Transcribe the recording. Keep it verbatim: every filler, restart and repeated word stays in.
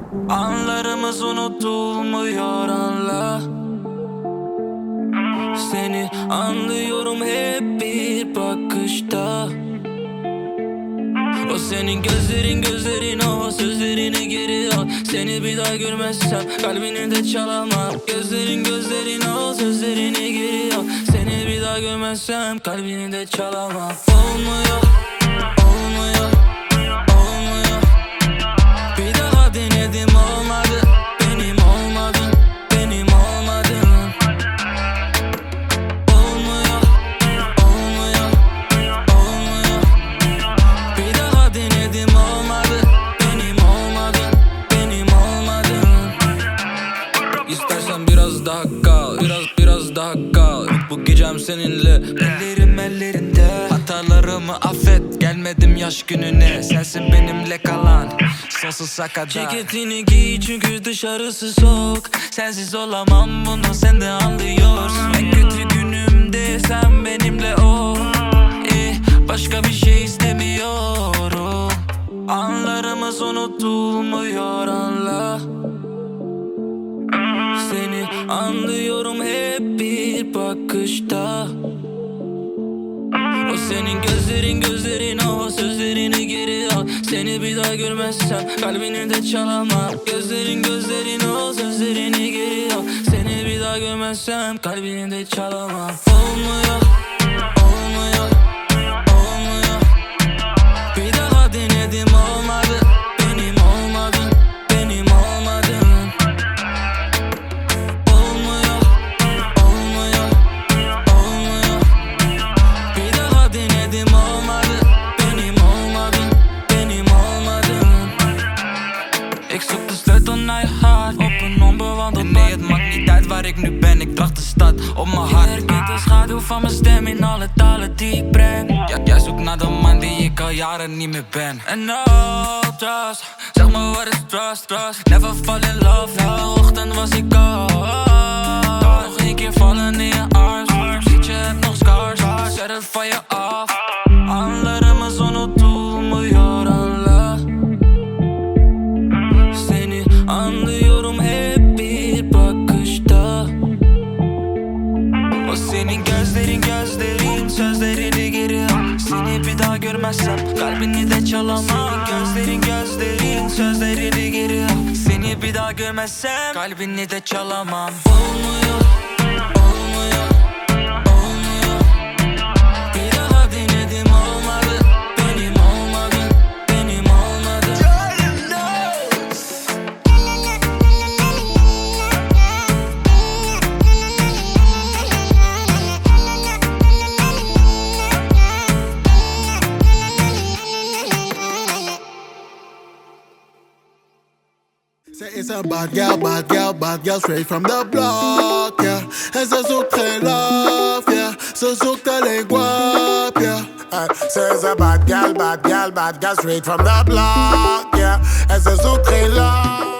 Anlarımız unutulmuyor, anla. Seni anlıyorum hep bir bakışta. O senin gözlerin gözlerin, o sözlerini geri al. Seni bir daha görmezsem kalbini de çalamam. Gözlerin gözlerin, o sözlerini geri al. Seni bir daha görmezsem kalbini de çalamam. Olmuyor, olmuyor, olmuyor. Bir daha denedim, olmadı. Benim olmadın, benim olmadın. Olmuyor, olmuyor, olmuyor. Bir daha denedim, olmadı. Benim olmadın, benim olmadın. İstersen biraz daha kal, biraz biraz daha kal. Bu gecem seninle, ellerim ellerinde. Hatalarımı affet, gelmedim yaş gününe. Sensin benimle kalan sonsuza kadar. Ceketini giy çünkü dışarısı soğuk. Sensiz olamam, bunu sen de anlıyorsun. En kötü günümde sen benimle ol. eh, Başka bir şey istemiyorum. Anlarımız unutulmuyor, anla. Seni anlıyorum hep bir bakışta. O senin gözlerin gözlerin, o sözlerini geri al. Seni bir daha görmezsem kalbini de çalamam. Gözlerin gözlerin, o sözlerini geri al. Seni bir daha görmezsem kalbini de çalamam. Olmuyor, olmuyor, olmuyor. Bir daha denedim, olmadı. Benim olmadın, benim olmadın. Olmuyor, olmuyor, olmuyor. Bir daha denedim, olmadı. Benim olmadın, benim olmadın. Ik zoek de sleutel naar je hart op een onbewoond pad. Nee, het maakt niet uit waar ik nu ben, ik draag de stad op mijn hart. Je herkent de schaduw van mijn stem in alle talen die ik breng. Ja, jij zoekt naar de man die ik al jaren niet meer ben. En no trust, zeg maar wat is trust, trust. Never fall in love, elke ochtend was ik al. Nog een keer vallen in je arms. Ziet je hebt nog scars, zet het van je af. Anlarımız unutulmuyor, anla. Seni anlıyorum hep bir bakışta. O senin gözlerin gözlerin, sözlerini geri al. Seni bir daha görmezsem kalbini de çalamam. Gözlerin gözlerin, sözlerini geri al. Seni bir daha görmezsem kalbini de çalamam. Olmuyor, olmuyor, olmuyor. Bir daha denedim, olmadı. Benim olmadın, benim olmadın. Say it's a bad girl, bad girl, bad girl, straight from the block, yeah. En ze zoekt geen love, yeah. Ze zoekt alleen guap, yeah. Uh, say it's a bad girl, bad girl, bad girl, straight from the block, yeah. En ze zoekt geen love.